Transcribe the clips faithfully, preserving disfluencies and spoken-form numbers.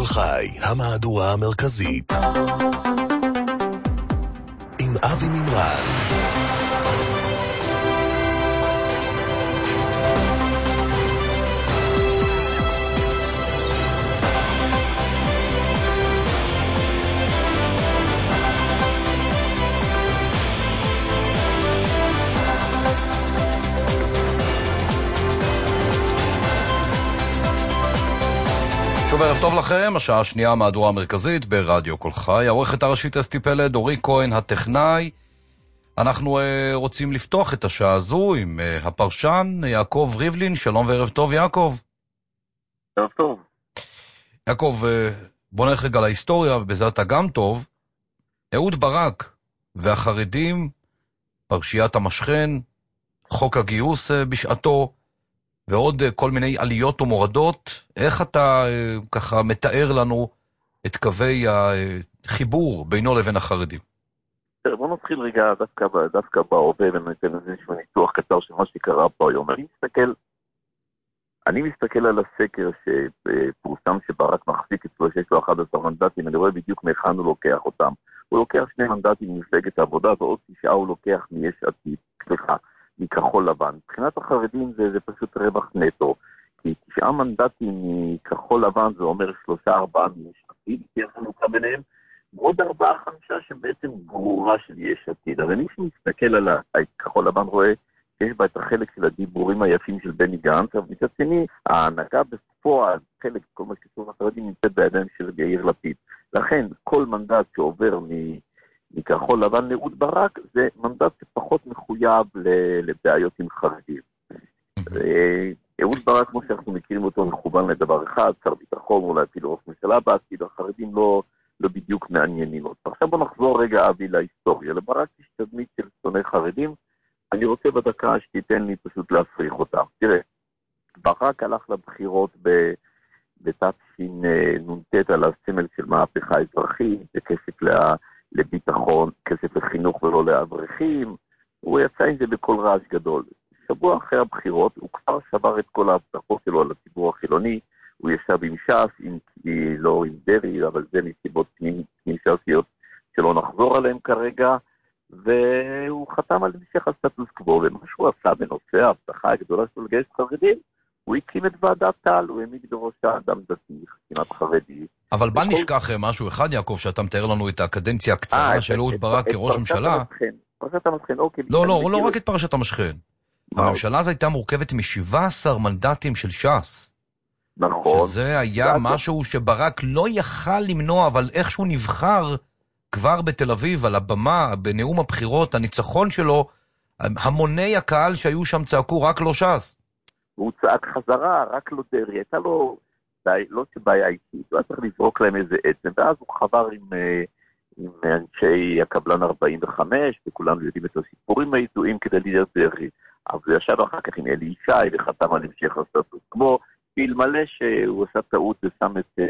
חי, המהדורה המרכזית. עם אבי מימרן. שוב ערב טוב לכם, השעה השנייה מהדורה המרכזית ברדיו כל חי. העורכת הראשית אסתי פלד, אורי כהן הטכנאי. אנחנו uh, רוצים לפתוח את השעה הזו עם uh, הפרשן יעקב ריבלין. שלום וערב טוב יעקב. ערב טוב. יעקב, uh, בוא נלך רגע להיסטוריה, ובזה אתה גם טוב. אהוד ברק והחרדים, פרשיית המשכן, חוק הגיוס uh, בשעתו, ועוד כל מיני עליות ומורדות. איך אתה ככה מתאר לנו את קווי החיבור בינו לבין החרדים? בוא נתחיל רגע דווקא, דווקא בהווה, וניתן איזה שהוא ניתוח קצר של מה שקרה פה היום. אני מסתכל, אני מסתכל על הסקר שפורסם שברק מחזיק אצלו שיש לו אחד עשר מנדטים, אני רואה בדיוק מהיכן הוא לוקח אותם. הוא לוקח שני מנדטים ממפלגת העבודה, ועוד תשעה הוא לוקח מיש עתיד, סליחה. מכחול לבן. מבחינת החרדים זה, זה פשוט רווח נטו, כי תשעה מנדטים מכחול לבן זה אומר שלושה ארבעה מיש עתיד, כי יש חלוקה ביניהם, ועוד ארבעה חמישה שבעצם גרורה של יש עתיד. אבל מי שמסתכל על הכחול לבן רואה שיש בה את החלק של הדיבורים היפים של בני גנץ, אבל מצד שני, ההנהגה בפועל, חלק, כל מה שקשור לחרדים נמצאת בידיים של יאיר לפיד. לכן, כל מנדט שעובר מ... מכחול לבן לאהוד ברק, זה מנדט שפחות מחויב לבעיות עם חרדים. אהוד ברק, כמו שאנחנו מכירים אותו, מכוון לדבר אחד, שר ביטחון, אולי אפילו ראש ממשלה בעתיד, החרדים לא, לא בדיוק מעניינים אותו. עכשיו בוא נחזור רגע, אבי, להיסטוריה. לברק יש תדמית של שונאי חרדים, אני רוצה בדקה שתיתן לי פשוט להפריך אותם. תראה, ברק הלך לבחירות ב... בתשנ"ט על הסמל של מהפכה אזרחית, בכסף לה... לביטחון, כסף לחינוך ולא לאברכים, הוא יצא עם זה בכל רעש גדול. שבוע אחרי הבחירות, הוא כבר שבר את כל ההבטחות שלו על הציבור החילוני, הוא ישב עם ש"ס, עם, לא עם דרעי, אבל זה מסיבות פנים ש"סיות שלא נחזור עליהם כרגע, והוא חתם על המשך הסטטוס קוו, ומה שהוא עשה בנושא ההבטחה הגדולה שלו לגייס חרדים, הוא הקים את ועדת טל, הוא העמיד בראשה אדם דתי, כמעט חרדי. אבל בוא נשכח משהו אחד, יעקב, שאתה מתאר לנו את הקדנציה הקצרה של אהוד ברק כראש ממשלה. פרשת המשכן, אוקיי. לא, לא, לא רק את פרשת המשכן. הממשלה הזו הייתה מורכבת מ-שבעה עשר מנדטים של ש"ס. נכון. שזה היה משהו שברק לא יכל למנוע, אבל איכשהו נבחר כבר בתל אביב, על הבמה, בנאום הבחירות, הניצחון שלו, המוני הקהל שהיו שם צעקו רק לא ש"ס. והוא צעק חזרה, רק לא דרעי, הייתה לו, לא שבעיה אישית, הוא היה צריך לזרוק להם איזה עצם, ואז הוא חבר עם, עם אנשי הקבלן ארבעים וחמש, וכולנו יודעים את הסיפורים הידועים כדי לידר דרעי, אז הוא ישב אחר כך עם אלי ישי, וחתם על המשך הסטטוס קוו, ואלמלא שהוא עשה טעות ושם את,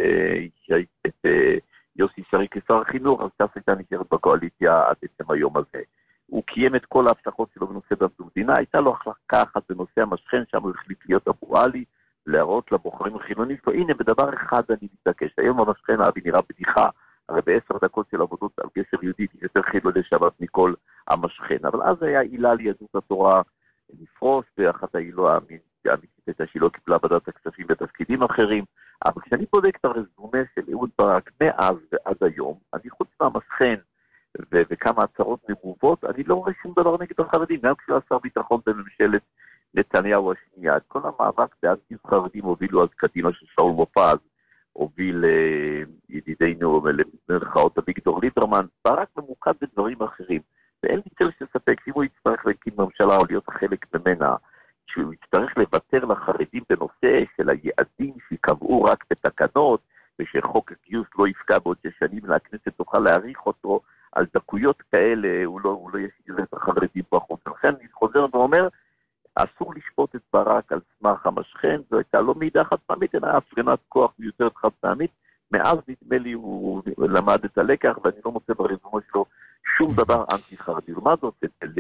את, את יוסי שרי כשר החינוך, אז ש"ס הייתה נשארת בקואליציה עד עצם היום הזה. הוא קיים את כל ההבטחות שלו בנושא דת ומדינה, הייתה לו החלקה אחת בנושא המשכן, שם הוא החליט להיות אבו עלי, להראות לבוחרים החילונים, והנה בדבר אחד אני מתעקש, היום המשכן האבי נראה בדיחה, הרי בעשר דקות של עבודות על גשר יהודית, יותר חילולי שבת מכל המשכן, אבל אז היה עילה ליהדות התורה לפרוס, ואחת העילות האמיתית הייתה שהיא לא קיבלה ועדת הכספים בתפקידים אחרים, אבל כשאני בודק את הרזומה של אהוד ברק מאז ועד היום, אני חוץ מהמשכן, ו- וכמה הצהרות נבובות, אני לא רואה שום דבר נגד החרדים, גם כשהוא עשה ביטחון בממשלת נתניהו השנייה, את כל המאבק בעד גיוס חרדים הובילו אז קדימה של שאול מופז, הוביל אה, ידידינו למרכאות אביגדור ליברמן, ברק ממוקד בדברים אחרים, ואין לי צל שספק, אם הוא יצטרך להקים ממשלה או להיות חלק ממנה, שהוא יצטרך לוותר לחרדים בנושא של היעדים שקבעו רק בתקנות, ושחוק הגיוס לא יפקע בעוד ששנים, והכנסת תוכל להאריך אותו, על דקויות כאלה, הוא לא, הוא לא ישאיר את החרדים בחוץ. לכן אני חוזר ואומר, אסור לשפוט את ברק על סמך המשכן, זו הייתה לא מידע חד פעמית, אלא הפגנת כוח מיותרת חד פעמית, מאז נדמה לי הוא למד את הלקח, ואני לא מוצא ברזומה שלו שום דבר אנטי חרדי. ומה זאת?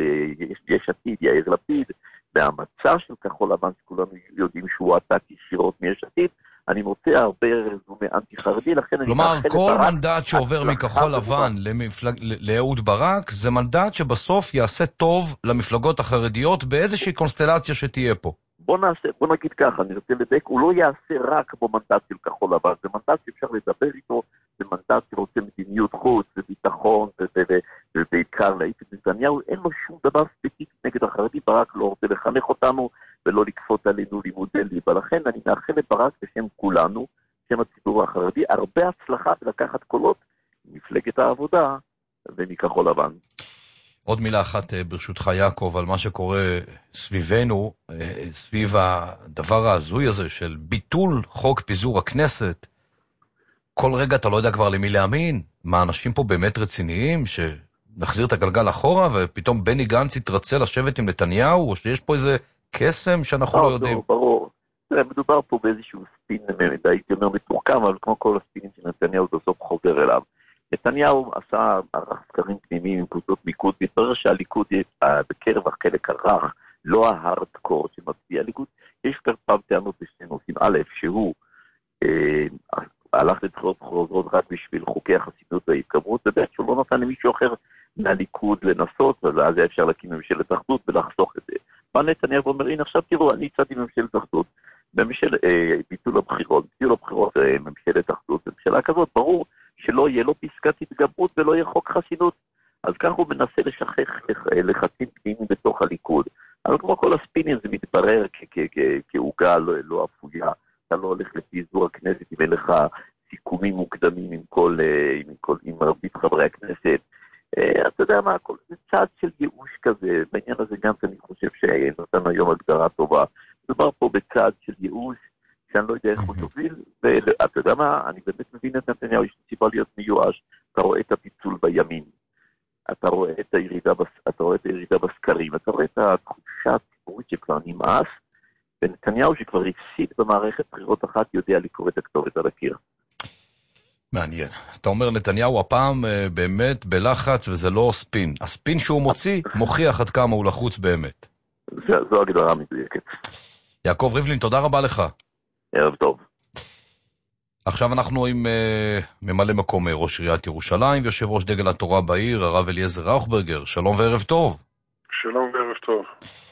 יש עתיד, יאיר לפיד, והמצע של כחול לבן שכולנו יודעים שהוא עתק ישירות מיש עתיד, אני מוצא הרבה רזומה אנטי-חרדי, לכן אני... כלומר, כל מנדט שעובר מכחול לבן לאהוד ברק, זה מנדט שבסוף יעשה טוב למפלגות החרדיות באיזושהי קונסטלציה שתהיה פה. בוא נעשה, בוא נגיד ככה, אני רוצה לדייק, הוא לא יעשה רק במנדט של כחול לבן, זה מנדט שאפשר לדבר איתו, זה מנדט שרוצה מדיניות חוץ וביטחון, ובעיקר להעיף את נתניהו, אין לו שום דבר ספציפי נגד החרדי, ברק לא רוצה לחנך אותנו, ולא לקפות עלינו לימודי ליבה, לכן אני מאחל לברק בשם כולנו, בשם הציבור החרדי, הרבה הצלחה לקחת קולות ממפלגת העבודה ומכחול לבן. עוד מילה אחת ברשותך יעקב על מה שקורה סביבנו, סביב הדבר ההזוי הזה של ביטול חוק פיזור הכנסת. כל רגע אתה לא יודע כבר למי להאמין, מה אנשים פה באמת רציניים שנחזיר את הגלגל אחורה ופתאום בני גנץ יתרצה לשבת עם נתניהו, או שיש פה איזה קסם שאנחנו לא יודעים. לא, ברור. מדובר פה באיזשהו ספין, הייתי אומר מתורכם, אבל כמו כל הספינים של נתניהו בסוף חוזר אליו. נתניהו עשה ערך סקרים פנימיים עם קבוצות ליכוד, מתברר שהליכוד בקרב החלק הרך, לא ההארדקור שמצביע ליכוד, יש כבר טענות בשני נושאים. א', שהוא אה, הלך לבחירות חוזרות רק בשביל חוקי החסינות וההתגברות, וב' שהוא לא נתן למישהו אחר מהליכוד לנסות, ואז היה אפשר להקים ממשלת אחדות ולחסוך את זה. בא נתניהו ואומר, הנה עכשיו תראו, אני הצעתי ממשלת אחדות, בממשל, אה, ביטול הבחירות, ביטול הבחירות אה, ממשלת אחדות, בממשלה כזאת, ברור שלא יהיה לו פסקת התגברות ולא יהיה חוק חסינות. אז כך הוא מנסה לשכח לחצים פנימיים בתוך הליכוד. אבל כמו כל הספינים זה מתברר כעוגה לא אפויה. אתה לא הולך לפיזור הכנסת אם אין לך סיכומים מוקדמים עם כל, עם כל, עם מרבית חברי הכנסת. אתה יודע מה, זה צעד של ייאוש כזה. בעניין הזה גם אני חושב שנותן היום הגדרה טובה. מדובר פה בצעד של ייאוש, שאני לא יודע איך הוא יוביל, ואתה יודע מה, אני באמת מבין את נתניהו, יש סיבה להיות מיואש, אתה רואה את הפיצול בימין, אתה רואה את הירידה, אתה רואה את הירידה בסקרים, אתה רואה את התחושה הציבורית שכבר נמאס, ונתניהו שכבר הפסיד במערכת בחירות אחת יודע לקרוא את הכתובת על הקיר. מעניין. אתה אומר נתניהו הפעם באמת בלחץ וזה לא ספין. הספין שהוא מוציא מוכיח עד כמה הוא לחוץ באמת. זו הגדרה מדויקת. יעקב ריבלין, תודה רבה לך. ערב טוב. עכשיו אנחנו עם uh, ממלא מקום ראש עיריית ירושלים ויושב ראש דגל התורה בעיר, הרב אליעזר ראוכברגר. שלום וערב טוב. שלום וערב טוב.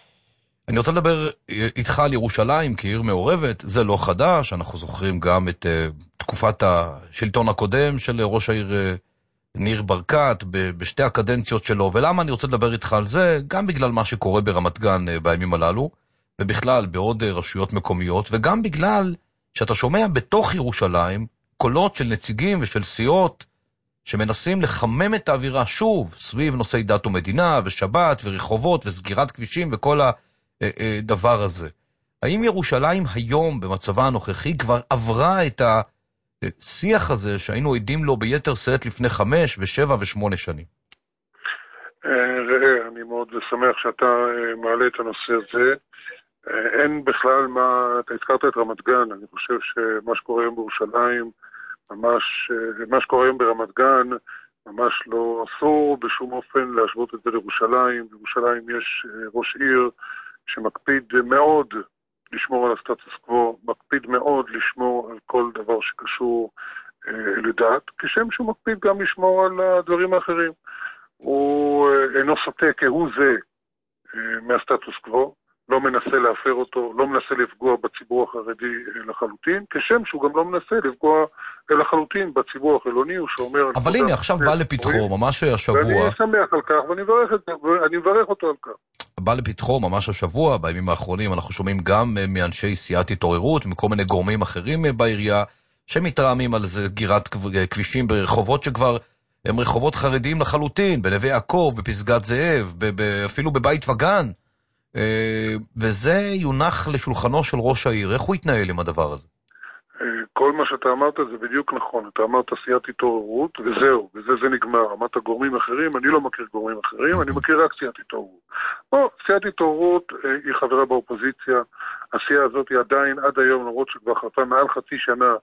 אני רוצה לדבר איתך על ירושלים כעיר מעורבת, זה לא חדש, אנחנו זוכרים גם את uh, תקופת השלטון הקודם של ראש העיר uh, ניר ברקת ב- בשתי הקדנציות שלו, ולמה אני רוצה לדבר איתך על זה? גם בגלל מה שקורה ברמת גן uh, בימים הללו, ובכלל בעוד uh, רשויות מקומיות, וגם בגלל שאתה שומע בתוך ירושלים קולות של נציגים ושל סיעות שמנסים לחמם את האווירה שוב סביב נושאי דת ומדינה ושבת ורחובות וסגירת כבישים וכל הדבר הזה. האם ירושלים היום במצבה הנוכחי כבר עברה את השיח הזה שהיינו עדים לו ביתר שאת לפני חמש ושבע ושמונה שנים? ראה, אני מאוד שמח שאתה מעלה את הנושא הזה. אין בכלל מה, אתה הזכרת את רמת גן, אני חושב שמה שקורה היום בירושלים, ממש, מה שקורה היום ברמת גן, ממש לא אסור בשום אופן להשוות את זה לירושלים. בירושלים יש ראש עיר שמקפיד מאוד לשמור על הסטטוס קוו, מקפיד מאוד לשמור על כל דבר שקשור אה, לדת, כשם שהוא מקפיד גם לשמור על הדברים האחרים. הוא אה, אינו סוטה כהוא זה אה, מהסטטוס קוו, לא מנסה להפר אותו, לא מנסה לפגוע בציבור החרדי לחלוטין, כשם שהוא גם לא מנסה לפגוע לחלוטין בציבור החילוני, הוא שאומר... אבל הנה, עכשיו בא לפתחו, ממש השבוע... ואני שמח על כך, ואני מברך, את, ואני מברך אותו על כך. בא לפתחו, ממש השבוע, בימים האחרונים, אנחנו שומעים גם מאנשי סיעת התעוררות, מכל מיני גורמים אחרים בעירייה, שמתרעמים על זה גירת כבישים ברחובות שכבר הם רחובות חרדיים לחלוטין, בנווה יעקב, בפסגת זאב, אפילו בבית וגן. וזה יונח לשולחנו של ראש העיר. איך הוא יתנהל עם הדבר הזה? כל מה שאתה אמרת זה בדיוק נכון. אתה אמרת סיעת התעוררות, וזהו, וזה זה נגמר. אמרת גורמים אחרים, אני לא מכיר גורמים אחרים, אני מכיר רק סיעת התעוררות. או, סיעת התעוררות היא חברה באופוזיציה, הסיעה הזאת היא עדיין עד היום, למרות שכבר חלפה מעל חצי שנה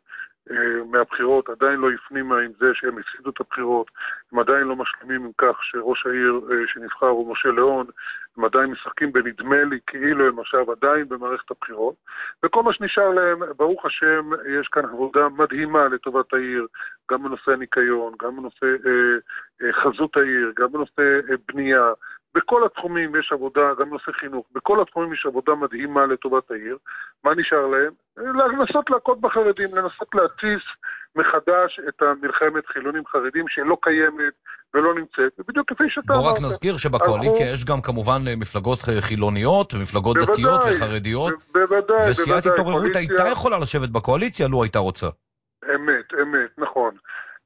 מהבחירות, עדיין לא הפנימה עם זה שהם הפסידו את הבחירות, הם עדיין לא משלימים עם כך שראש העיר שנבחר הוא משה ליאון, הם עדיין משחקים בנדמה לי כאילו הם עכשיו עדיין במערכת הבחירות, וכל מה שנשאר להם, ברוך השם, יש כאן עבודה מדהימה לטובת העיר, גם בנושא הניקיון, גם בנושא אה, אה, חזות העיר, גם בנושא אה, בנייה, בכל התחומים יש עבודה, גם בנושא חינוך, בכל התחומים יש עבודה מדהימה לטובת העיר. מה נשאר להם? לנסות להכות בחרדים, לנסות להתסיס מחדש את המלחמת חילונים חרדים שלא קיימת ולא נמצאת, ובדיוק כפי שאתה אמרת. בוא רק נזכיר שבקואליציה יש גם כמובן מפלגות חילוניות ומפלגות דתיות וחרדיות, בוודאי, וסיעת התעוררות הייתה יכולה לשבת בקואליציה, לא הייתה רוצה. אמת, אמת, נכון.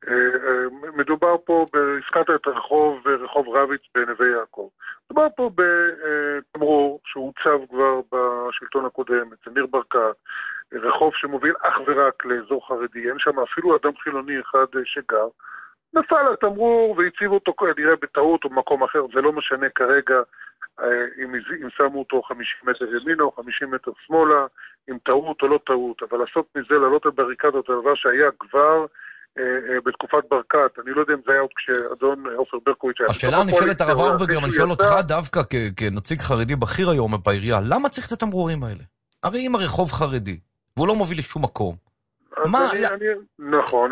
מדובר פה, הזכרת את רחוב, רחוב רביץ בנווה יעקב. מדובר פה בתמרור שהוצב כבר בשלטון הקודם, אצל ניר ברקת, רחוב שמוביל אך ורק לאזור חרדי, אין שם אפילו אדם חילוני אחד שגר, נפל התמרור והציבו אותו, נראה בטעות או במקום אחר, זה לא משנה כרגע אם, אם שמו אותו חמישים מטר ימינה או חמישים מטר שמאלה, אם טעות או לא טעות, אבל לעשות מזה, לעלות על בריקדות, הדבר שהיה כבר בתקופת ברקת, אני לא יודע אם זה היה עוד כשאדון עופר ברקוביץ' היה. השאלה נשאלת הרב אורבגר, אני שואל אותך דווקא כנציג חרדי בכיר היום בעירייה, למה צריך את התמרורים האלה? הרי אם הרחוב חרדי, והוא לא מוביל לשום מקום. נכון,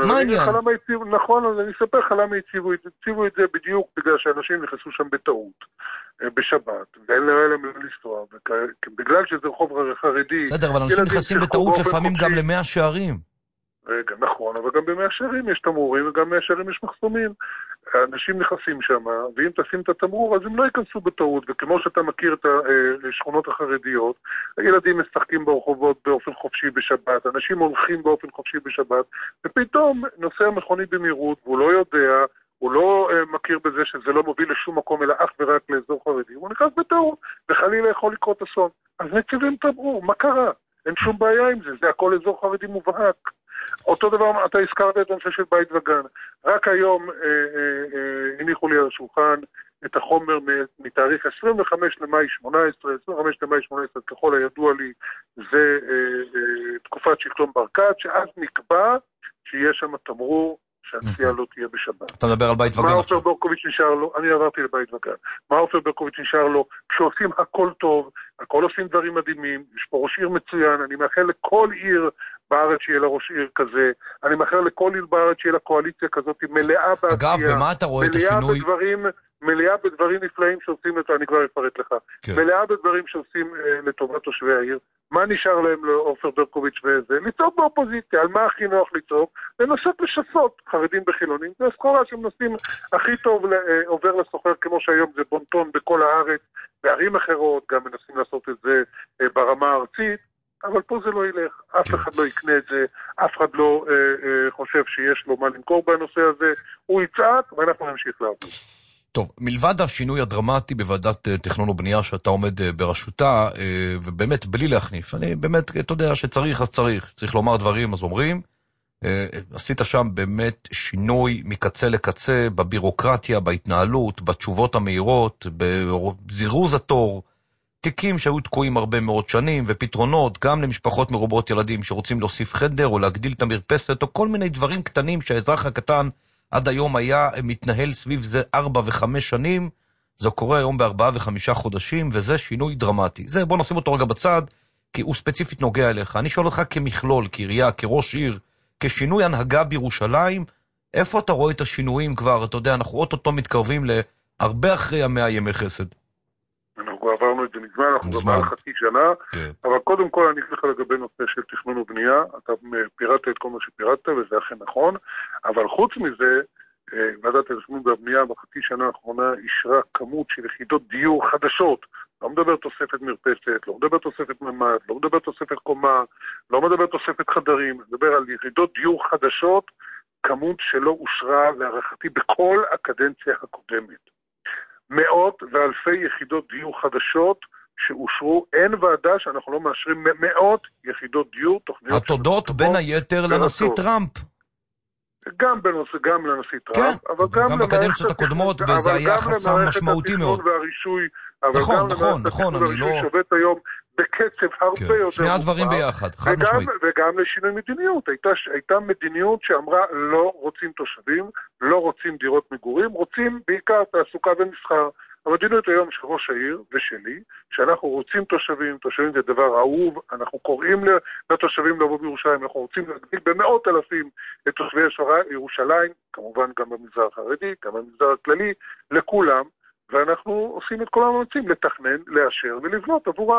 נכון, אז אני אספר לך למה הציבו את זה בדיוק בגלל שאנשים נכנסו שם בטעות, בשבת, ואין להם לנסוע, בגלל שזה רחוב חרדי. בסדר, אבל אנשים נכנסים בטעות לפעמים גם למאה שערים. רגע, נכון, אבל גם במאה שערים יש תמרורים וגם במאה שערים יש מחסומים. אנשים נכנסים שם, ואם תשים את התמרור, אז הם לא ייכנסו בטעות, וכמו שאתה מכיר את השכונות החרדיות, הילדים משחקים ברחובות באופן חופשי בשבת, אנשים הולכים באופן חופשי בשבת, ופתאום נוסע מכונית במהירות, והוא לא יודע, הוא לא מכיר בזה שזה לא מוביל לשום מקום, אלא אך ורק לאזור חרדי, הוא נכנס בטעות, וחלילה יכול לקרות אסון. אז מציבים תמרור, מה קרה? אין שום בעיה עם זה, זה הכל אזור חרדי מובהק. אותו דבר, אתה הזכרת את הנושא של בית וגן. רק היום אה, אה, אה, הניחו לי על השולחן את החומר מתאריך עשרים וחמישה למאי שמונה עשרה, עשרים וחמישה למאי שמונה עשרה, ככל הידוע לי, זה אה, אה, תקופת שלטון ברקת, שאז נקבע שיש שם תמרור שהנסיעה לא תהיה בשבת. אתה מדבר על בית וגן עכשיו. מה עכשיו. עופר ברקוביץ' נשאר לו? אני עברתי לבית וגן. מה עופר ברקוביץ' נשאר לו? כשעושים הכל טוב, הכל עושים דברים מדהימים, יש פה ראש עיר מצוין, אני מאחל לכל עיר בארץ שיהיה לה ראש עיר כזה, אני מאחל לכל עיר בארץ שיהיה לה קואליציה כזאת, מלאה בעשייה. אגב, במה אתה רואה את השינוי? בדברים, מלאה בדברים נפלאים שעושים את זה, אני כבר אפרט לך. כן. מלאה בדברים שעושים אה, לטובת תושבי העיר. מה נשאר להם לעופר ברקוביץ' וזה? לצעוק באופוזיציה, על מה הכי נוח לצעוק? לנסות לשסות חרדים בחילונים. זה הסחורה שמנסים הכי טוב אה, עובר לסוחר, כמו שהיום זה בונטון בכל הארץ, בערים אחרות, גם מנסים לעשות את זה אה, ברמה הארצית. אבל פה זה לא ילך, אף אחד לא יקנה את זה, אף אחד לא אה, אה, חושב שיש לו מה למכור בנושא הזה, הוא יצעק ואנחנו נמשיך לעבוד. טוב, מלבד השינוי הדרמטי בוועדת תכנון ובנייה שאתה עומד בראשותה, ובאמת בלי להחניף, אני באמת, אתה יודע שצריך אז צריך, צריך לומר דברים אז אומרים, עשית שם באמת שינוי מקצה לקצה, בבירוקרטיה, בהתנהלות, בתשובות המהירות, בזירוז התור, תיקים שהיו תקועים הרבה מאוד שנים, ופתרונות גם למשפחות מרובות ילדים שרוצים להוסיף חדר או להגדיל את המרפסת, או כל מיני דברים קטנים שהאזרח הקטן עד היום היה מתנהל סביב זה ארבע וחמש שנים, זה קורה היום בארבעה וחמישה חודשים, וזה שינוי דרמטי. זה בוא נשים אותו רגע בצד, כי הוא ספציפית נוגע אליך. אני שואל אותך כמכלול, כעירייה, כראש עיר, כשינוי הנהגה בירושלים, איפה אתה רואה את השינויים כבר? אתה יודע, אנחנו אוטוטו מתקרבים להרבה אחרי המאה ימי חסד. אנחנו עברנו את זה מזמן, אנחנו כבר מעל חצי שנה, כן. אבל קודם כל אני אגיד לך לגבי נושא של תכנון ובנייה, אתה פירטת את כל מה שפירטת וזה אכן נכון, אבל חוץ מזה, ועדת התכנון והבנייה בחצי שנה האחרונה אישרה כמות של יחידות דיור חדשות, לא מדבר תוספת מרפסת, לא מדבר תוספת ממד, לא מדבר תוספת קומה, לא מדבר תוספת חדרים, מדבר על יחידות דיור חדשות, כמות שלא אושרה להערכתי בכל הקדנציה הקודמת. מאות ואלפי יחידות דיור חדשות שאושרו, אין ועדה שאנחנו לא מאשרים מאות יחידות דיור, תוכניות... התודות בין היתר לנשיא טראמפ. גם בנושא, גם לנשיא טראמפ, כן, אבל גם, גם בקדנציות הקודמות, וזה היה חסם משמעותי מאוד. והרישוי, אבל נכון, גם נכון, נכון, אני לא... שעובד היום בקצב הרבה כן. יותר... שני הדברים ביחד, חד וגם, משמעית. וגם לשינוי מדיניות. הייתה, הייתה מדיניות שאמרה לא רוצים תושבים, לא רוצים דירות מגורים, רוצים בעיקר תעסוקה ומסחר. המדיניות היום של ראש העיר ושלי, שאנחנו רוצים תושבים, תושבים זה דבר אהוב, אנחנו קוראים לתושבים לבוא בירושלים, אנחנו רוצים להגדיל במאות אלפים את תושבי ירושלים, כמובן גם במגזר החרדי, גם במגזר הכללי, לכולם, ואנחנו עושים את כל המאמצים לתכנן, לאשר ולבנות עבורם.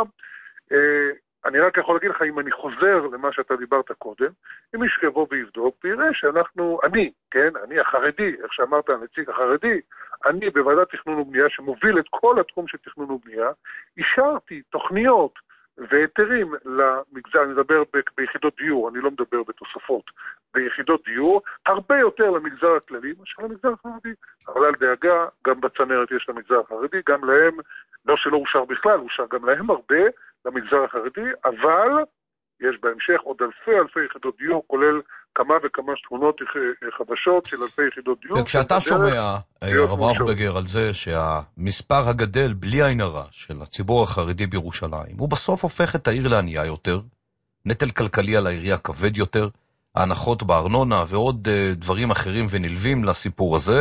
אני רק יכול להגיד לך, אם אני חוזר למה שאתה דיברת קודם, אם מישהו יבוא ויבדוק, ויראה שאנחנו, אני, כן, אני החרדי, איך שאמרת, הנציג החרדי, אני בוועדת תכנון ובנייה, שמוביל את כל התחום של תכנון ובנייה, אישרתי תוכניות והיתרים למגזר, אני מדבר ב- ביחידות דיור, אני לא מדבר בתוספות, ביחידות דיור, הרבה יותר למגזר הכללי, מאשר למגזר החרדי. אבל אל דאגה, גם בצנרת יש למגזר החרדי, גם להם, לא שלא אושר בכלל, אושר גם להם הרבה, למגזר החרדי, אבל יש בהמשך עוד אלפי אלפי יחידות דיור, כולל כמה וכמה שכונות חדשות של אלפי יחידות דיור. וכשאתה שומע, הרב ראוכברגר, על זה שהמספר הגדל בלי עין הרע של הציבור החרדי בירושלים, הוא בסוף הופך את העיר לענייה יותר, נטל כלכלי על העירייה כבד יותר, ההנחות בארנונה ועוד דברים אחרים ונלווים לסיפור הזה,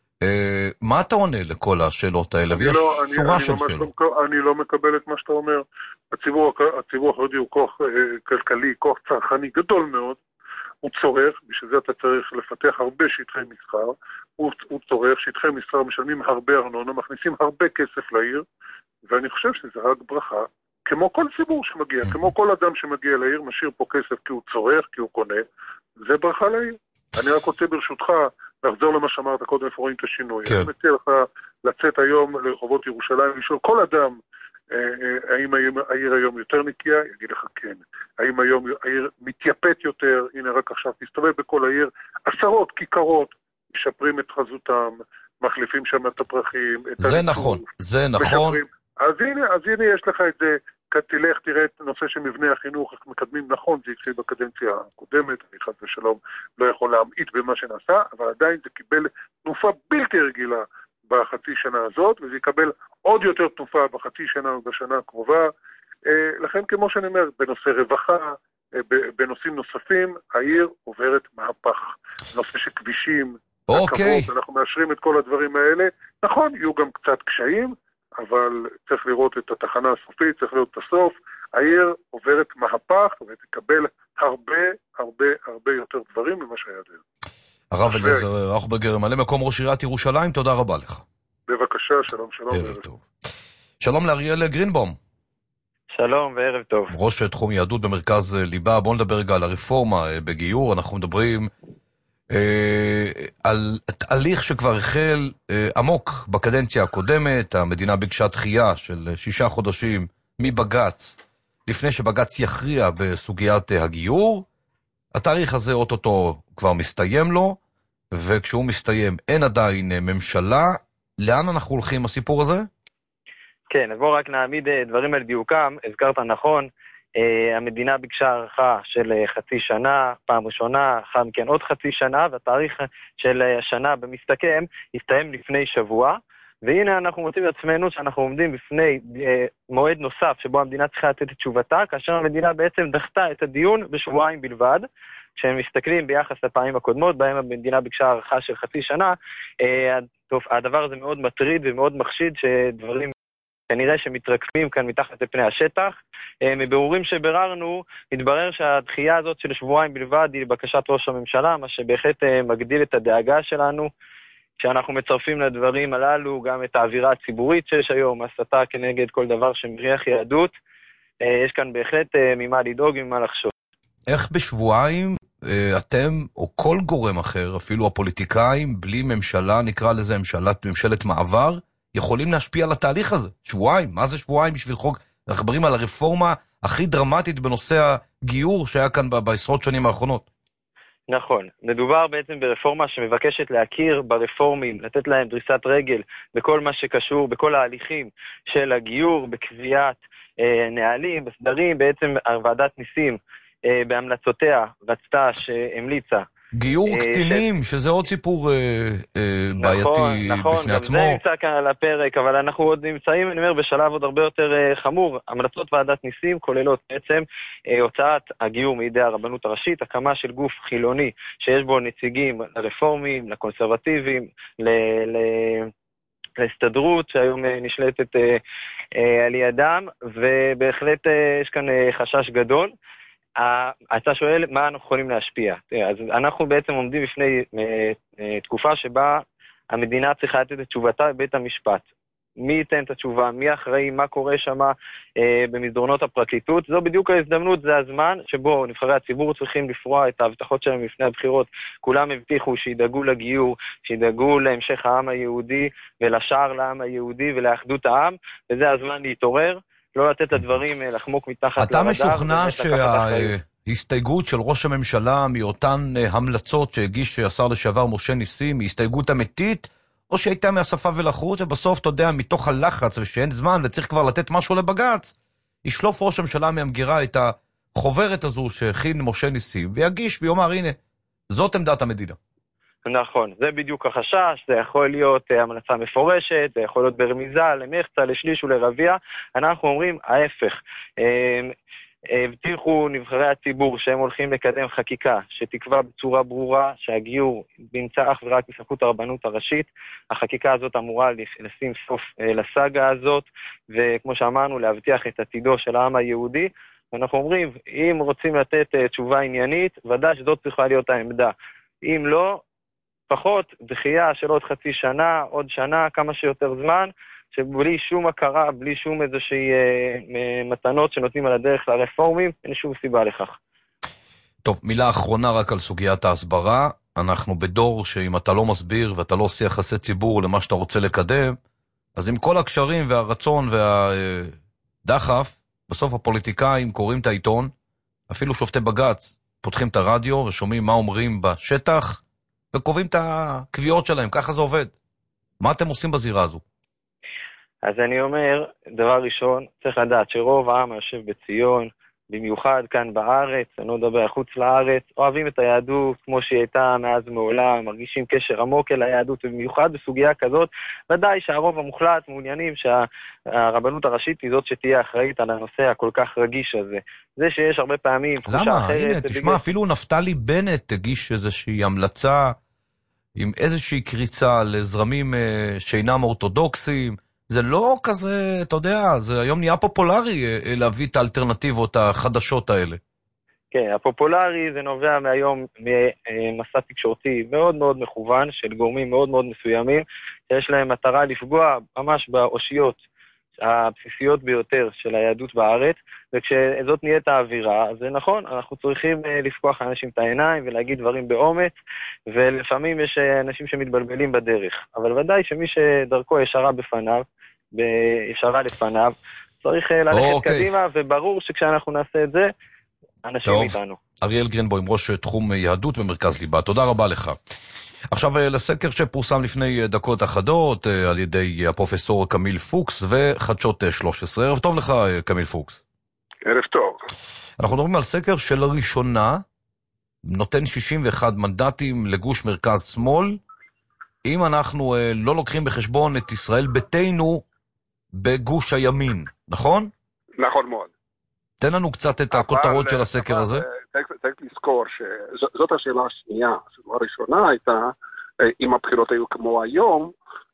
מה אתה עונה לכל השאלות האלה? ויש לא, שורה אני, של אני שאלות. לא, אני לא מקבל את מה שאתה אומר. הציבור, הציבור החרדי הוא כוח אה, כלכלי, כוח צרכני גדול מאוד. הוא צורך, בשביל זה אתה צריך לפתח הרבה שטחי מסחר. הוא, הוא צורך, שטחי מסחר משלמים הרבה ארנונה, מכניסים הרבה כסף לעיר, ואני חושב שזה רק ברכה. כמו כל ציבור שמגיע, כמו כל אדם שמגיע לעיר, משאיר פה כסף כי הוא צורך, כי הוא קונה, זה ברכה לעיר. אני רק רוצה ברשותך לחזור למה שאמרת קודם, איפה רואים את השינוי. כן. אני מציע לך לצאת היום לרחובות ירושלים, לשאול כל אדם, האם העיר היום יותר נקייה? יגיד לך כן. האם היום העיר מתייפת יותר? הנה רק עכשיו תסתובב בכל העיר, עשרות כיכרות, משפרים את חזותם, מחליפים שם את הפרחים, את זה הליכור, נכון, זה נכון. אז הנה, אז הנה יש לך את זה, תלך תראה את הנושא של מבנה החינוך, איך מקדמים, נכון, זה התחיל בקדנציה הקודמת, אני חס ושלום לא יכול להמעיט במה שנעשה, אבל עדיין זה קיבל תנופה בלתי רגילה בחצי שנה הזאת, וזה יקבל עוד יותר תנופה בחצי שנה ובשנה הקרובה. לכן, כמו שאני אומר, בנושא רווחה, בנושאים נוספים, העיר עוברת מהפך. נושא של כבישים, אוקיי. הכבוד, אנחנו מאשרים את כל הדברים האלה. נכון, יהיו גם קצת קשיים, אבל צריך לראות את התחנה הסופית, צריך לראות את הסוף. העיר עוברת מהפך ותקבל הרבה, הרבה, הרבה יותר דברים ממה שהיה דרך. הרב אליעזר ראוכברגר, ממלא מקום ראש עיריית ירושלים, תודה רבה לך. בבקשה, שלום, שלום. ערב טוב. שלום לאריאל גרינבאום. שלום וערב טוב. ראש תחום יהדות במרכז ליבה. בואו נדבר רגע על הרפורמה בגיור. אנחנו מדברים אה, על תהליך שכבר החל אה, עמוק בקדנציה הקודמת. המדינה ביקשה דחייה של שישה חודשים מבגץ, לפני שבגץ יכריע בסוגיית הגיור. התאריך הזה אוטוטו כבר מסתיים לו, וכשהוא מסתיים אין עדיין ממשלה. לאן אנחנו הולכים הסיפור הזה? כן, אז בואו רק נעמיד דברים על דיוקם. הזכרת נכון, המדינה ביקשה הערכה של חצי שנה, פעם ראשונה, אחר מכן עוד חצי שנה, והתאריך של השנה במסתכם הסתיים לפני שבוע, והנה אנחנו מוצאים את עצמנו שאנחנו עומדים בפני מועד נוסף שבו המדינה צריכה לתת את תשובתה, כאשר המדינה בעצם דחתה את הדיון בשבועיים בלבד. כשהם מסתכלים ביחס לפעמים הקודמות, בהם המדינה ביקשה הערכה של חצי שנה, הדבר הזה מאוד מטריד ומאוד מחשיד שדברים כנראה שמתרכבים כאן מתחת לפני השטח. מבירורים שבררנו, מתברר שהדחייה הזאת של שבועיים בלבד היא בקשת ראש הממשלה, מה שבהחלט מגדיל את הדאגה שלנו, שאנחנו מצרפים לדברים הללו גם את האווירה הציבורית שיש היום, הסתה כנגד כל דבר שמריח יהדות. יש כאן בהחלט ממה לדאוג וממה לחשוב. איך בשבועיים אתם, או כל גורם אחר, אפילו הפוליטיקאים, בלי ממשלה, נקרא לזה ממשלת, ממשלת מעבר, יכולים להשפיע על התהליך הזה? שבועיים? מה זה שבועיים בשביל חוק? אנחנו מדברים על הרפורמה הכי דרמטית בנושא הגיור שהיה כאן בעשרות שנים האחרונות. נכון. מדובר בעצם ברפורמה שמבקשת להכיר ברפורמים, לתת להם דריסת רגל בכל מה שקשור, בכל ההליכים של הגיור, בקביעת אה, נהלים, בסדרים. בעצם ועדת ניסים אה, בהמלצותיה רצתה שהמליצה גיור קטינים, שזה עוד סיפור בעייתי בפני עצמו. נכון, גם זה נמצא כאן על הפרק, אבל אנחנו עוד נמצאים, אני אומר, בשלב עוד הרבה יותר חמור. המלצות ועדת ניסים כוללות בעצם הוצאת הגיור מידי הרבנות הראשית, הקמה של גוף חילוני שיש בו נציגים לרפורמים, לקונסרבטיבים, להסתדרות שהיום נשלטת על ידם, ובהחלט יש כאן חשש גדול. אתה שואל מה אנחנו יכולים להשפיע. אז אנחנו בעצם עומדים בפני תקופה שבה המדינה צריכה לתת את תשובתה בבית המשפט. מי ייתן את התשובה, מי אחראי, מה קורה שם אה, במסדרונות הפרקליטות. זו בדיוק ההזדמנות, זה הזמן שבו נבחרי הציבור צריכים לפרוע את ההבטחות שלהם לפני הבחירות. כולם הבטיחו שידאגו לגיור, שידאגו להמשך העם היהודי ולשער לעם היהודי ולאחדות העם, וזה הזמן להתעורר. לא לתת את הדברים לחמוק מתחת אתה לרדאר. אתה משוכנע שההסתייגות של ראש הממשלה מאותן המלצות שהגיש השר לשעבר משה ניסים, היא הסתייגות אמיתית, או שהייתה מהשפה ולחוץ, ובסוף, אתה יודע, מתוך הלחץ ושאין זמן וצריך כבר לתת משהו לבגץ, ישלוף ראש הממשלה מהמגירה את החוברת הזו שהכין משה ניסים, ויגיש ויאמר, הנה, זאת עמדת המדינה. נכון, זה בדיוק החשש, זה יכול להיות המלצה מפורשת, זה יכול להיות ברמיזה, למחצה, לשליש ולרביע. אנחנו אומרים ההפך. הבטיחו נבחרי הציבור שהם הולכים לקדם חקיקה שתקבע בצורה ברורה שהגיור נמצא אך ורק בסמכות הרבנות הראשית. החקיקה הזאת אמורה לשים סוף לסאגה הזאת, וכמו שאמרנו, להבטיח את עתידו של העם היהודי. ואנחנו אומרים, אם רוצים לתת תשובה עניינית, ודאי שזאת צריכה להיות העמדה. אם לא, פחות דחייה של עוד חצי שנה, עוד שנה, כמה שיותר זמן, שבלי שום הכרה, בלי שום איזושהי אה, מתנות שנותנים על הדרך לרפורמים, אין שום סיבה לכך. טוב, מילה אחרונה רק על סוגיית ההסברה. אנחנו בדור שאם אתה לא מסביר ואתה לא עושה יחסי ציבור למה שאתה רוצה לקדם, אז עם כל הקשרים והרצון והדחף, בסוף הפוליטיקאים קוראים את העיתון, אפילו שופטי בגץ פותחים את הרדיו ושומעים מה אומרים בשטח, וקובעים את הקביעות שלהם, ככה זה עובד. מה אתם עושים בזירה הזו? אז אני אומר, דבר ראשון, צריך לדעת שרוב העם היושב בציון, במיוחד כאן בארץ, אני לא מדבר חוץ לארץ, אוהבים את היהדות כמו שהיא הייתה מאז מעולם, מרגישים קשר עמוק אל היהדות, ובמיוחד בסוגיה כזאת, ודאי שהרוב המוחלט מעוניינים שהרבנות הראשית היא זאת שתהיה אחראית על הנושא הכל כך רגיש הזה. זה שיש הרבה פעמים תחושה אחרת... למה? הנה, תשמע, בגלל... אפילו נפתלי בנט הגיש איזושהי המלצה עם איזושהי קריצה לזרמים שאינם אורתודוקסיים, זה לא כזה, אתה יודע, זה היום נהיה פופולרי להביא את האלטרנטיבות החדשות האלה. כן, הפופולרי זה נובע מהיום ממסע תקשורתי מאוד מאוד מכוון של גורמים מאוד מאוד מסוימים, שיש להם מטרה לפגוע ממש באושיות הבסיסיות ביותר של היהדות בארץ, וכשזאת נהיית האווירה, אז זה נכון, אנחנו צריכים לפקוח לאנשים את העיניים ולהגיד דברים באומץ, ולפעמים יש אנשים שמתבלבלים בדרך, אבל ודאי שמי שדרכו ישרה בפניו, ישרה לפניו, צריך ללכת אוקיי. קדימה, וברור שכשאנחנו נעשה את זה, אנשים טוב. איתנו. אריאל גרינבוים, ראש תחום יהדות במרכז ליבה, תודה רבה לך. עכשיו לסקר שפורסם לפני דקות אחדות על ידי הפרופסור קמיל פוקס וחדשות שלוש עשרה. ערב טוב לך קמיל פוקס. ערב טוב. אנחנו מדברים על סקר שלראשונה נותן שישים ואחד מנדטים לגוש מרכז שמאל, אם אנחנו לא לוקחים בחשבון את ישראל ביתנו בגוש הימין, נכון? נכון מאוד. תן לנו קצת את הכותרות של הסקר אבל, הזה. צריך לזכור שזאת השאלה השנייה. השאלה הראשונה הייתה, אם הבחירות היו כמו היום,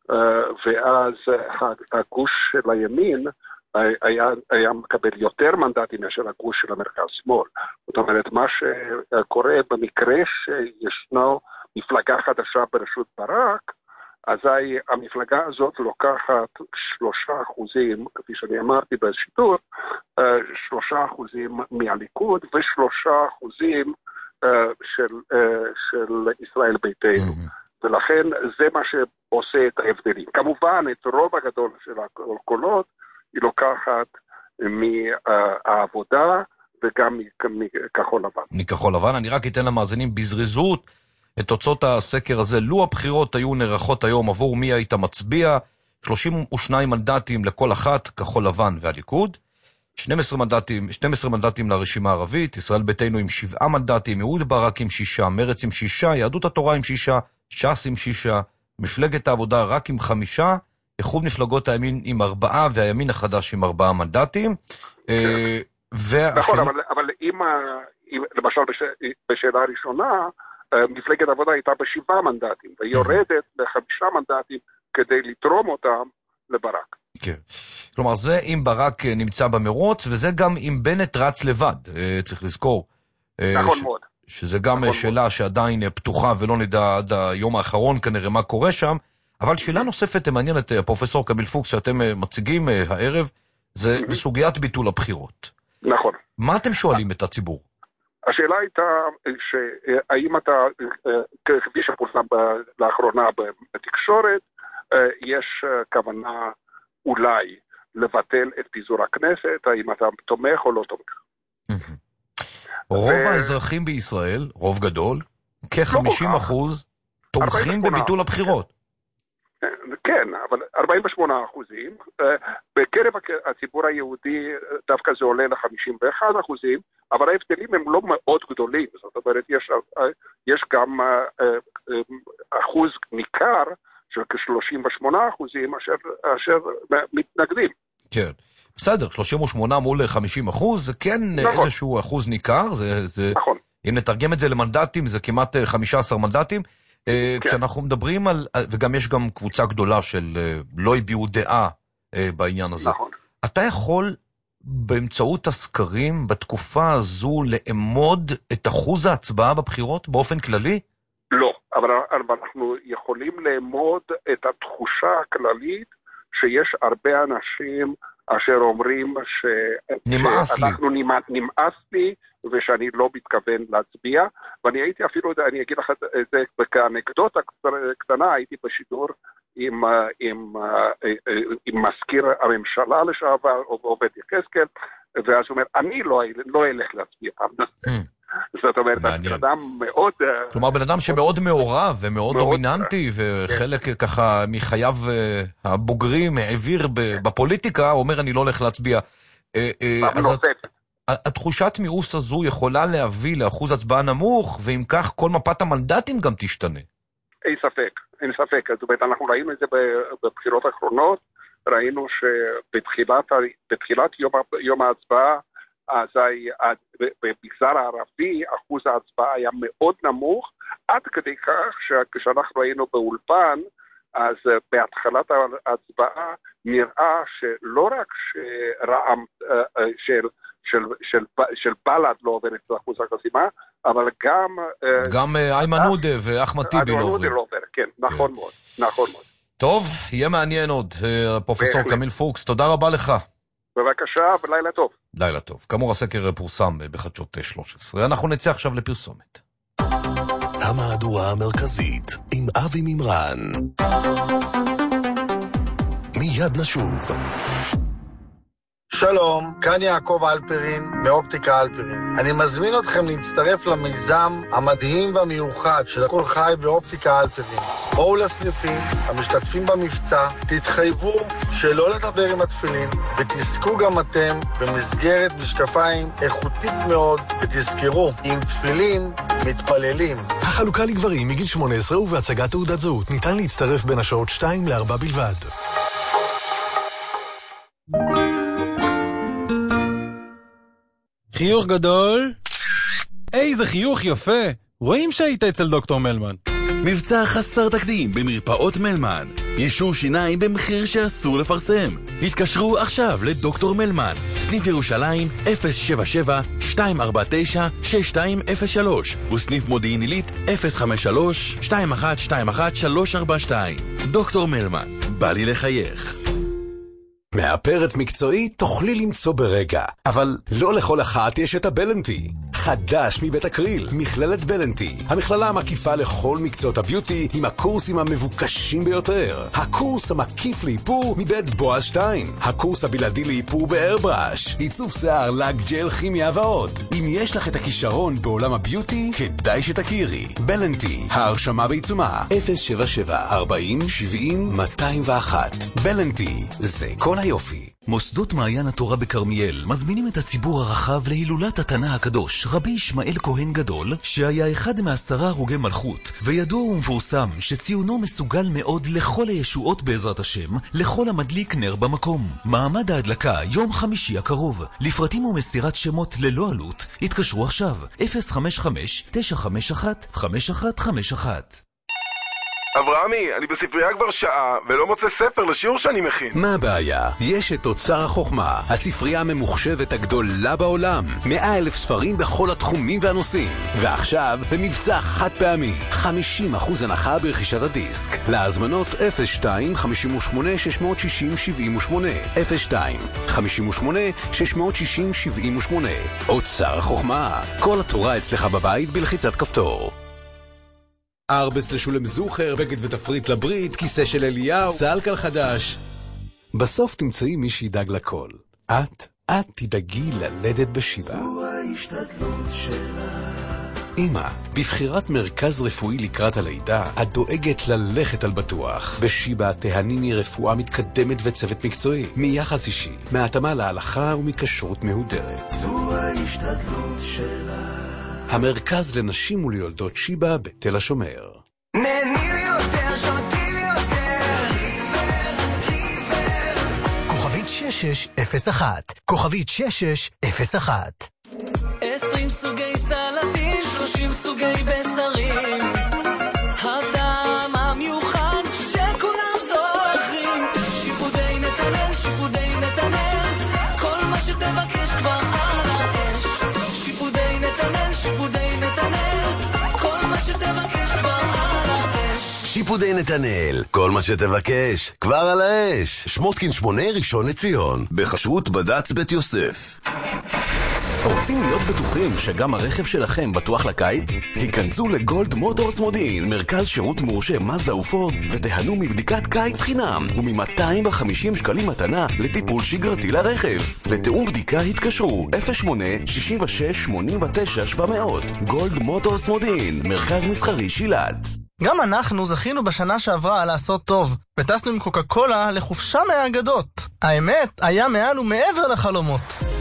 ואז הגוש של הימין היה, היה מקבל יותר מנדטים מאשר הגוש של המרכז שמאל. זאת אומרת, מה שקורה במקרה שישנו מפלגה חדשה בראשות ברק, אזי המפלגה הזאת לוקחת שלושה אחוזים, כפי שאני אמרתי בשידור, שלושה אחוזים מהליכוד ושלושה אחוזים של, של ישראל ביתנו. ולכן זה מה שעושה את ההבדלים. כמובן, את רוב הגדול של הקולות היא לוקחת מהעבודה וגם מכחול לבן. מכחול לבן, אני רק אתן למאזינים בזריזות את תוצאות הסקר הזה. לו הבחירות היו נערכות היום עבור מי היית מצביע, שלושים ושניים מנדטים לכל אחת, כחול לבן והליכוד, שנים עשר מנדטים, שנים עשר מנדטים לרשימה הערבית, ישראל ביתנו עם שבעה מנדטים, אהוד ברק עם שישה, מרץ עם שישה, יהדות התורה עם שישה, ש"ס עם שישה, מפלגת העבודה רק עם חמישה, איחוד מפלגות הימין עם ארבעה, והימין החדש עם ארבעה מנדטים. נכון, אבל אם, למשל בשאלה הראשונה, מפלגת העבודה הייתה בשבעה מנדטים, ויורדת לחמישה מנדטים כדי לתרום אותם לברק. כן. כלומר, זה אם ברק נמצא במרוץ, וזה גם אם בנט רץ לבד, צריך לזכור. נכון מאוד. שזה גם שאלה שעדיין פתוחה ולא נדע עד היום האחרון כנראה מה קורה שם, אבל שאלה נוספת מעניינת, פרופסור קמיל פוקס, שאתם מציגים הערב, זה בסוגיית ביטול הבחירות. נכון. מה אתם שואלים את הציבור? השאלה הייתה, שהאם אתה, כפי שפורסם לאחרונה בתקשורת, יש כוונה אולי לבטל את פיזור הכנסת, האם אתה תומך או לא תומך. רוב האזרחים בישראל, רוב גדול, כ-חמישים אחוז, תומכים בביטול הבחירות. כן, אבל ארבעים ושמונה אחוזים, בקרב הציבור היהודי דווקא זה עולה ל-חמישים ואחד אחוזים, אבל ההבדלים הם לא מאוד גדולים, זאת אומרת, יש, יש גם אחוז ניכר של כ-שלושים ושמונה אחוזים אשר, אשר מתנגדים. כן, בסדר, שלושים ושמונה מול חמישים אחוז, זה כן נכון. איזשהו אחוז ניכר, זה, זה, נכון. אם נתרגם את זה למנדטים, זה כמעט חמישה עשר מנדטים, כן. כשאנחנו מדברים על, וגם יש גם קבוצה גדולה של לא הביעו דעה בעניין הזה. נכון. אתה יכול באמצעות הסקרים בתקופה הזו לאמוד את אחוז ההצבעה בבחירות באופן כללי? לא, אבל אנחנו יכולים לאמוד את התחושה הכללית שיש הרבה אנשים אשר אומרים ש... נמאס לי. נמאס, נמאס לי ושאני לא מתכוון להצביע, ואני הייתי אפילו, אני אגיד לך את זה כאנקדוטה קטנה, הייתי בשידור עם, עם, עם מזכיר הממשלה לשעבר, עובד יחזקאל, ואז הוא אומר, אני לא, לא אלך להצביע. זאת אומרת, בן אדם מאוד... כלומר, בן אדם שמאוד מעורב ומאוד דומיננטי, וחלק ככה מחייו הבוגרים העביר בפוליטיקה, הוא אומר, אני לא הולך להצביע. אז התחושת מיאוס הזו יכולה להביא לאחוז הצבעה נמוך, ואם כך כל מפת המנדטים גם תשתנה. אין ספק, אין ספק. זאת אומרת, אנחנו ראינו את זה בבחירות האחרונות, ראינו שבתחילת יום, יום ההצבעה, אז במגזר הערבי אחוז ההצבעה היה מאוד נמוך, עד כדי כך שכשאנחנו היינו באולפן, אז בהתחלת ההצבעה נראה שלא רק שרע"מ של, של, של, של בל"ד לא עובר את אחוז החסימה, אבל גם... גם איימן עודה ואחמד טיבי לא עוברים. לא עובר, כן, נכון מאוד, נכון מאוד. טוב, יהיה מעניין עוד, פרופסור קמיל פוקס, תודה רבה לך. בבקשה, ולילה טוב. לילה טוב. כאמור, הסקר פורסם בחדשות שלוש עשרה. אנחנו נצא עכשיו לפרסומת. המהדורה המרכזית עם אבי מימרן. מיד נשוב. שלום, כאן יעקב אלפרין מאופטיקה אלפרין. אני מזמין אתכם להצטרף למיזם המדהים והמיוחד של הכל חי באופטיקה אלפרין. בואו לסניפים, המשתתפים במבצע, תתחייבו שלא לדבר עם התפילין, ותזכו גם אתם במסגרת משקפיים איכותית מאוד, ותזכרו, עם תפילין מתפללים. החלוקה לגברים מגיל שמונה עשרה ובהצגת תעודת זהות ניתן להצטרף בין השעות שתיים לארבע בלבד. חיוך גדול. איזה חיוך יפה. רואים שהיית אצל דוקטור מלמן. מבצע חסר תקדים במרפאות מלמן. יישור שיניים במחיר שאסור לפרסם. התקשרו עכשיו לדוקטור מלמן. סניף ירושלים אפס שבע שבע שתיים ארבע תשע שש שתיים אפס שלוש וסניף מודיעין עילית אפס חמש שלוש שתיים אחת שתיים אחת שלוש ארבע שתיים. דוקטור מלמן, בא לי לחייך. מאפרת מקצועי תוכלי למצוא ברגע, אבל לא לכל אחת יש את הבלנטי. חדש מבית אקריל, מכללת בלנטי, המכללה המקיפה לכל מקצועות הביוטי עם הקורסים המבוקשים ביותר. הקורס המקיף לאיפור מבית בועז שטיין, הקורס הבלעדי לאיפור באיירבראש, עיצוב שיער, לק, ג'ל, כימיה ועוד. אם יש לך את הכישרון בעולם הביוטי, כדאי שתכירי. בלנטי, ההרשמה בעיצומה, אפס שבע שבע ארבעים שבעים מאתיים ואחת. בלנטי, זה כל היופי. מוסדות מעיין התורה בכרמיאל מזמינים את הציבור הרחב להילולת התנא הקדוש, רבי ישמעאל כהן גדול, שהיה אחד מעשרה הרוגי מלכות, וידוע ומפורסם שציונו מסוגל מאוד לכל הישועות בעזרת השם, לכל המדליק נר במקום. מעמד ההדלקה יום חמישי הקרוב. לפרטים ומסירת שמות ללא עלות, התקשרו עכשיו אפס חמש חמש תשע חמש אחת חמש אחת חמש אחת. אברהמי, אני בספרייה כבר שעה, ולא מוצא ספר לשיעור שאני מכין. מה הבעיה? יש את אוצר החוכמה, הספרייה הממוחשבת הגדולה בעולם. מאה אלף ספרים בכל התחומים והנושאים. ועכשיו, במבצע חד פעמי, חמישים אחוז הנחה ברכישת הדיסק. להזמנות אפס שתיים חמש שמונה שש שש שבע שמונה, אפס שתיים חמש שמונה שש שש שבע שמונה. אוצר החוכמה, כל התורה אצלך בבית בלחיצת כפתור. ארבס לשולם זוכר, בגד ותפריט לברית, כיסא של אליהו, סלקל חדש. בסוף תמצאי מי שידאג לכל. את, את תדאגי ללדת בשיבה. זו ההשתדלות שלה. אמא, בבחירת מרכז רפואי לקראת הלידה, את דואגת ללכת על בטוח. בשיבה תהניני רפואה מתקדמת וצוות מקצועי, מיחס אישי, מהתאמה להלכה ומקשרות מהודרת. זו ההשתדלות שלה. המרכז לנשים וליולדות שיבה בתל השומר. נהנים יותר, שותים יותר, ריבר, ריבר. כוכבית שש שש אפס אחת, כוכבית שש שש אפס אחת. עשרים סוגי סלטים, שלושים סוגי בשרים. הטעם המיוחד שכולם זוכרים. שיפודי נתנאל, שיפודי נתנאל, כל מה שתבקש כבר על האש. שיפודי נתנאל, שיפודי נתנאל, כל מה שתבקש כבר על האש. שיפודי נתנאל, כל מה שתבקש כבר על האש. שמותקין שמונה, ראשון לציון, בחשרות בד"ץ בית יוסף. רוצים להיות בטוחים שגם הרכב שלכם בטוח לקיץ? היכנסו לגולד מוטורס מודיעין, מרכז שירות מורשה מזדה ופורד, ותיהנו מבדיקת קיץ חינם ו-מאתיים וחמישים שקלים מתנה לטיפול שגרתי לרכב. לתיאום בדיקה התקשרו אפס שמונה שש שש שמונה תשע שבע מאות. גולד מוטורס מודיעין, מרכז מסחרי שילת. גם אנחנו זכינו בשנה שעברה לעשות טוב, וטסנו עם קוקה קולה לחופשה מהאגדות. האמת, היה מעל ומעבר לחלומות.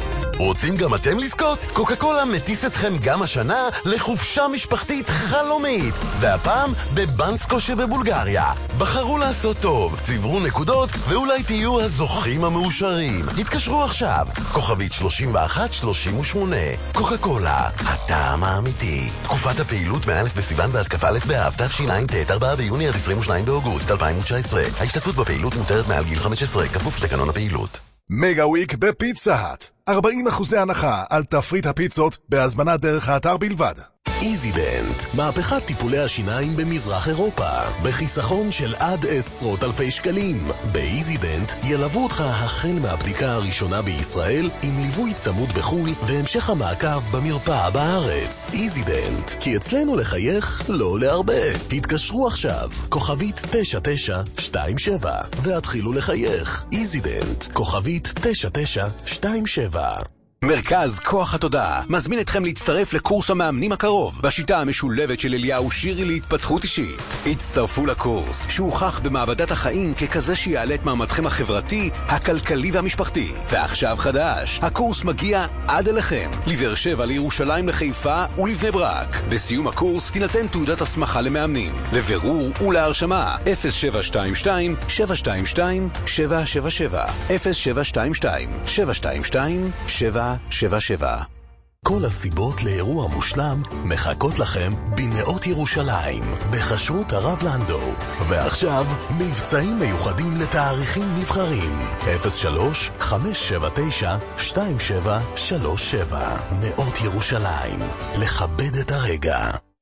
רוצים גם אתם לזכות? קוקה קולה מטיס אתכם גם השנה לחופשה משפחתית חלומית, והפעם בבנסקו שבבולגריה. בחרו לעשות טוב, צברו נקודות ואולי תהיו הזוכים המאושרים. התקשרו עכשיו, כוכבית שלושים ואחת שלושים ושמונה. קוקה קולה, הטעם האמיתי. תקופת הפעילות מא' בסיוון ועד כ"א באב תשע"ט, ארבעה ביוני עד עשרים ושניים באוגוסט אלפיים תשע עשרה. ההשתתפות בפעילות מותרת מעל גיל חמש עשרה, כפוף לתקנון הפעילות. מגה וויק בפיצה האט. ארבעים אחוזי הנחה על תפריט הפיצות בהזמנה דרך האתר בלבד. איזידנט, מהפכת טיפולי השיניים במזרח אירופה, בחיסכון של עד עשרות אלפי שקלים. באיזידנט ילוו אותך החל מהבדיקה הראשונה בישראל, עם ליווי צמוד בחול והמשך המעקב במרפאה בארץ. איזידנט, כי אצלנו לחייך לא עולה הרבה. התקשרו עכשיו, כוכבית תשע תשע שתיים שבע, והתחילו לחייך. איזידנט, כוכבית תשע תשע שתיים שבע. מרכז כוח התודעה מזמין אתכם להצטרף לקורס המאמנים הקרוב בשיטה המשולבת של אליהו שירי להתפתחות אישית. הצטרפו לקורס שהוכח במעבדת החיים ככזה שיעלה את מעמדכם החברתי, הכלכלי והמשפחתי. ועכשיו חדש, הקורס מגיע עד אליכם, לבאר שבע, לירושלים, לחיפה ולבני ברק. בסיום הקורס תינתן תעודת הסמכה למאמנים. לבירור ולהרשמה אפס שבע שתיים שתיים שבע שתיים שתיים שבע שבע שבע, אפס שבע שתיים שתיים שבע שתיים שתיים שבע שבע שבע. כל הסיבות לאירוע מושלם מחכות לכם בנאות ירושלים, בחשרות הרב לנדו. ועכשיו, מבצעים מיוחדים לתאריכים נבחרים. אפס שלוש חמש שבע תשע שתיים שבע שלוש שבע. נאות ירושלים, לכבד את הרגע.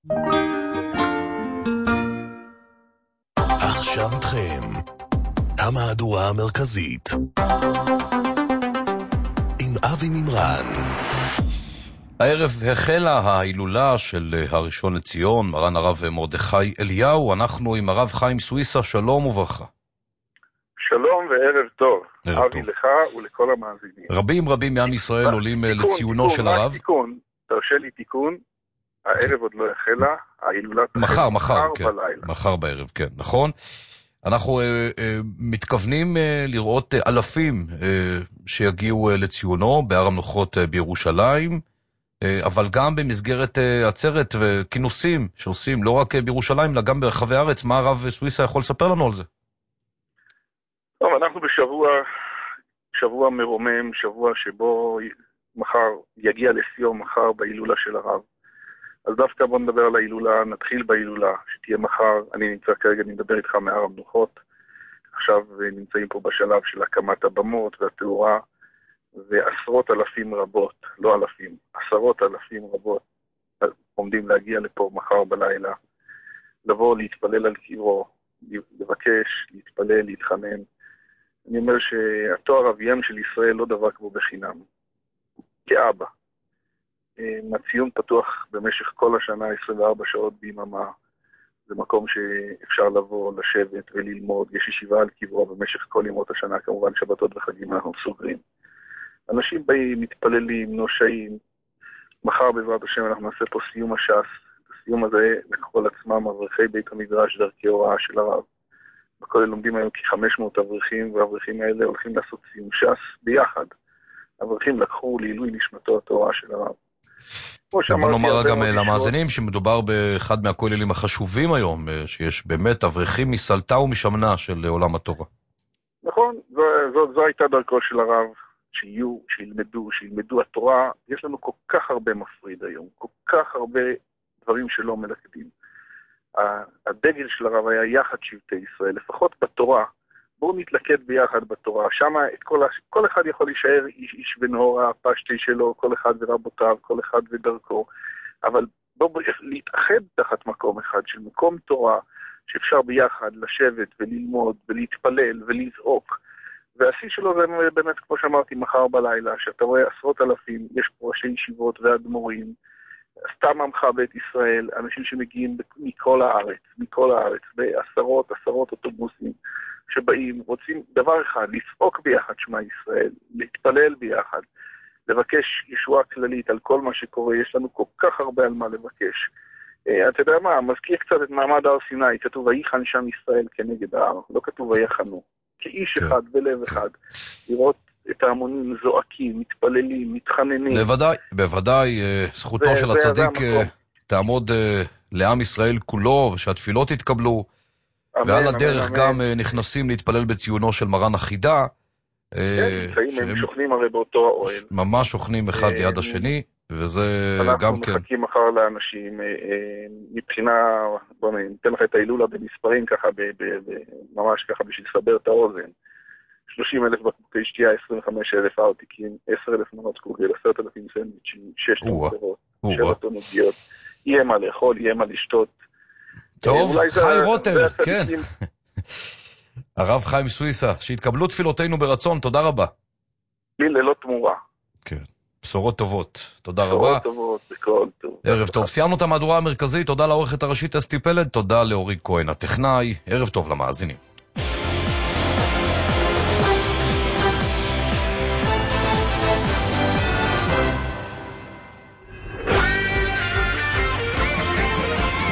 עכשיו איתכם, המהדורה המרכזית. עם אבי מימרן. הערב החלה ההילולה של הראשון לציון, מרן הרב מרדכי אליהו. אנחנו עם הרב חיים סוויסה, שלום וברכה. שלום וערב טוב. ערב אבי טוב. לך ולכל המאזינים. רבים רבים מעם ישראל עולים תיקון, לציונו תיקון, של רק הרב. תיקון, תרשה לי תיקון. הערב עוד לא החלה, ההילולה מחר, מחר, מחר כן. בלילה. מחר בערב, כן, נכון. אנחנו אה, אה, מתכוונים אה, לראות אה, אלפים אה, שיגיעו אה, לציונו בהר המנוחות אה, בירושלים, אה, אבל גם במסגרת אה, עצרת וכינוסים שעושים לא רק אה, בירושלים, אלא גם ברחבי הארץ. מה הרב סוויסה יכול לספר לנו על זה? טוב, אנחנו בשבוע, שבוע מרומם, שבוע שבו מחר יגיע לסיום מחר בהילולה של הרב. אז דווקא בוא נדבר על ההילולה, נתחיל בהילולה, שתהיה מחר. אני נמצא כרגע, אני מדבר איתך מהר המנוחות. עכשיו נמצאים פה בשלב של הקמת הבמות והתאורה, ועשרות אלפים רבות, לא אלפים, עשרות אלפים רבות, עומדים להגיע לפה מחר בלילה, לבוא להתפלל על קברו, לבקש, להתפלל, להתחנן. אני אומר שהתואר אביהם של ישראל לא דבק בו בחינם, כאבא. הציון פתוח במשך כל השנה, עשרים וארבע שעות ביממה. זה מקום שאפשר לבוא, לשבת וללמוד. יש ישיבה על קברו במשך כל ימות השנה, כמובן שבתות וחגים אנחנו סוגרים. אנשים באים, מתפללים, נושאים. מחר בעזרת השם אנחנו נעשה פה סיום הש"ס. הסיום הזה לקחו על עצמם אברכי בית המדרש דרכי הוראה של הרב. בכולל לומדים היום כ-חמש מאות אברכים, והאברכים האלה הולכים לעשות סיום ש"ס ביחד. האברכים לקחו לעילוי נשמתו התורה של הרב. בוא נאמר גם למאזינים שמדובר באחד מהכוללים החשובים היום, שיש באמת אברכים מסלטה ומשמנה של עולם התורה. נכון, זו, זו, זו הייתה דרכו של הרב, שיהיו, שילמדו, שילמדו התורה. יש לנו כל כך הרבה מפריד היום, כל כך הרבה דברים שלא מלכדים. הדגל של הרב היה יחד שבטי ישראל, לפחות בתורה. בואו נתלכד ביחד בתורה. שם את כל, כל אחד יכול להישאר איש, איש ונהורה, הפשטי שלו, כל אחד ורבותיו, כל אחד ודרכו. אבל בואו להתאחד תחת מקום אחד, של מקום תורה, שאפשר ביחד לשבת וללמוד ולהתפלל ולזעוק. והשיא שלו זה באמת, כמו שאמרתי, מחר בלילה, שאתה רואה עשרות אלפים, יש פה ראשי ישיבות ואדמו"רים, סתם עמך בית ישראל, אנשים שמגיעים מכל הארץ, מכל הארץ, בעשרות, עשרות אוטובוסים, שבאים, רוצים דבר אחד, לצעוק ביחד שמע ישראל, להתפלל ביחד, לבקש ישועה כללית על כל מה שקורה. יש לנו כל כך הרבה על מה לבקש. אתה יודע מה, מזכיר קצת את מעמד הר סיני, כתוב ויחן שם ישראל כנגד ההר, לא כתוב ויחנו, כאיש אחד בלב אחד, לראות את ההמונים זועקים, מתפללים, מתחננים. בוודאי, בוודאי, זכותו של הצדיק תעמוד לעם ישראל כולו, ושהתפילות יתקבלו, ועל הדרך גם נכנסים להתפלל בציונו של מרן החידה. הם שוכנים הרי באותו האוהל. ממש שוכנים אחד ליד השני, וזה גם כן. אנחנו מחכים מחר לאנשים, מבחינה, בוא ניתן לך את ההילולה במספרים ככה, ממש ככה בשביל לסבר את האוזן. שלושים אלף בקבוקי שתייה, עשרים וחמישה אלף ארטיקים, עשרת אלפים מנות קוגל, עשרת אלפים סנדוויצ'ים, שש טון פירות, שבע טון עוגיות. יהיה מה לאכול, יהיה מה לשתות. טוב, חי רותם, כן. הרב חיים סוויסה, שהתקבלו תפילותינו ברצון, תודה רבה. לי ללא תמורה. כן, בשורות טובות, תודה רבה. בשורות טובות, בכל טוב. ערב טוב, סיימנו את המהדורה המרכזית, תודה לעורכת הראשית אסתי פלד, תודה לאורי כהן הטכנאי, ערב טוב למאזינים.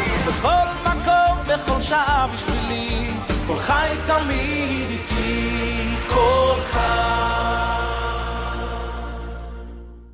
בכל מקום, בכל שעה בשבילי, כל חי תמיד איתי.